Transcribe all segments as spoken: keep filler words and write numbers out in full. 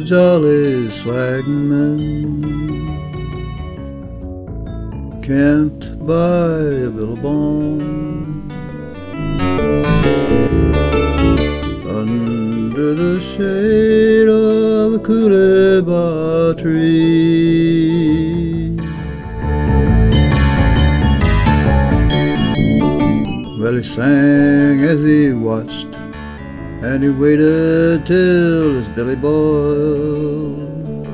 jolly swagman, camped by a billabong, under the shade of a coolibah tree. Well, he sang as he watched, and he waited till his belly boiled.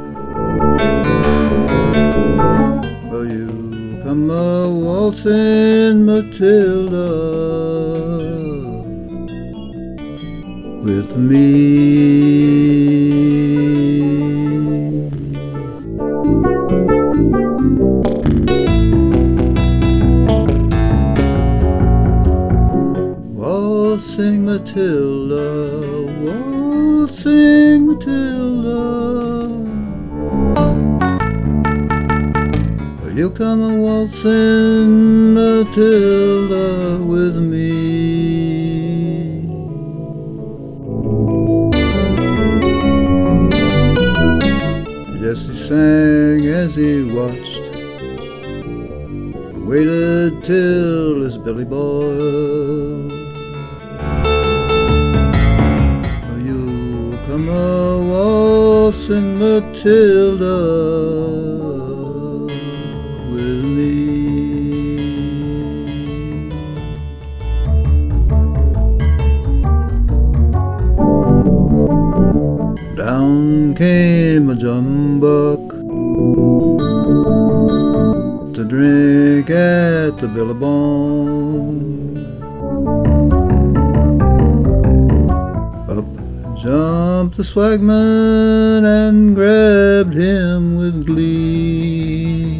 Will you come a waltzing, Matilda, with me? Waltzing Matilda, waltzing Matilda, will you come a waltzing Matilda with me? Yes, he sang as he watched, waited till his belly boiled. Come a waltzing Matilda with me. Down came a jumbuck to drink at the billabong. Jumped the swagman and grabbed him with glee.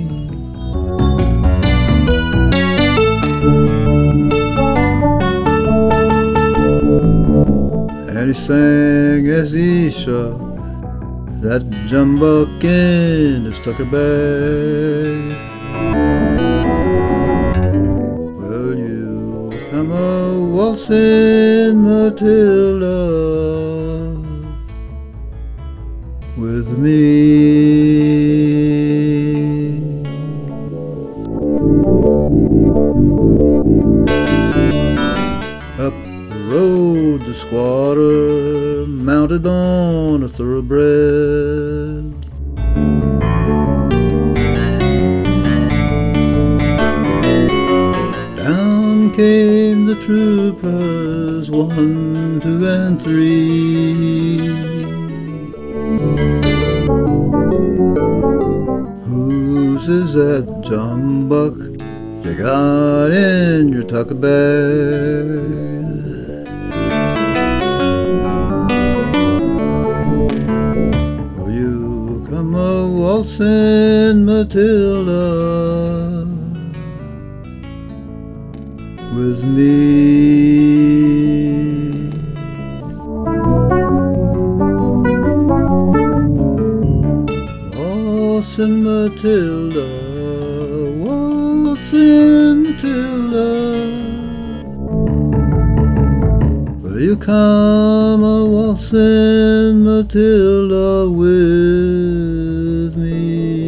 And he sang as he shoved that jumbuck in his tucker bag. Will you come a waltzing Matilda with me? Up rode the squatter, mounted on a thoroughbred. Down came the troopers, one, two, and three. Whose is that jumbuck you got in your tucker bag? Will you come a waltzing Matilda with me? Waltzing Matilda, waltzing Matilda, will you come a waltzing Matilda with me?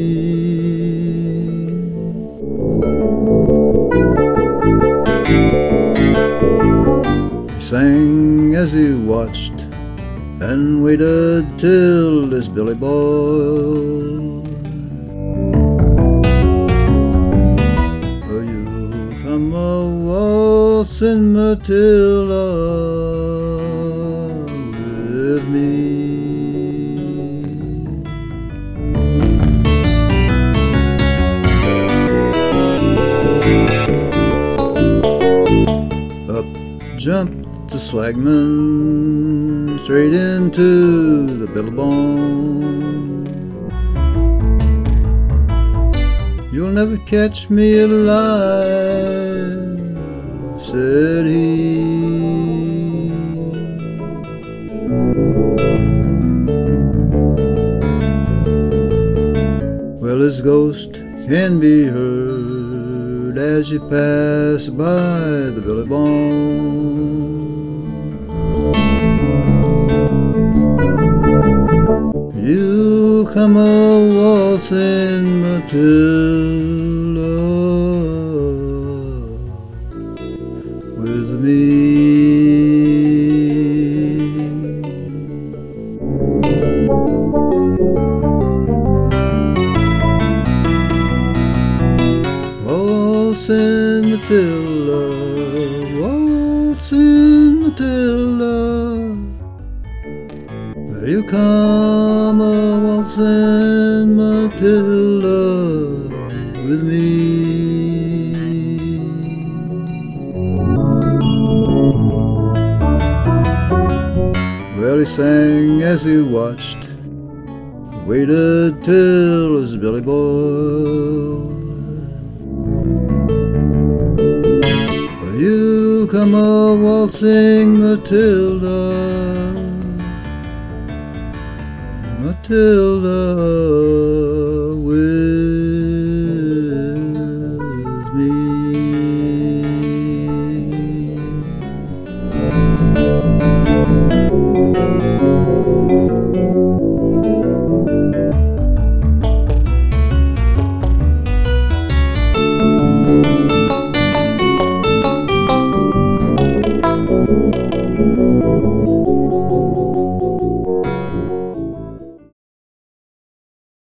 He sang as he watched and waited till his belly boiled. Will you come a waltzing Matilda with me? Up jumped the swagman, straight into the billabong. You'll never catch me alive, said he. Well, his ghost can be heard as you pass by the billabong. come a waltzing Matilda with me. Waltzing Matilda, waltzing Matilda, will you come a waltzing Matilda with me? Well, he sang as he watched, waited till his belly boiled. Will you come a waltzing Matilda, Matilda?